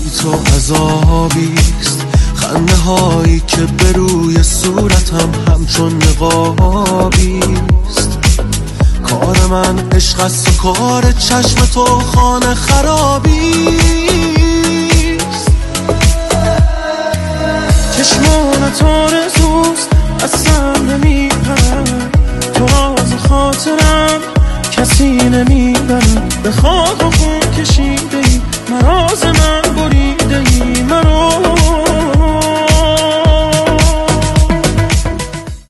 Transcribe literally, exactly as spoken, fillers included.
تو عذابیست، خنده هایی که به روی صورتم همچون نقابیست. کار من عشق است و کار چشم تو خانه خرابیست. چشمانت آرزوست اصلا نمیپرن، تو راز خاطرم کسی نمیبرن.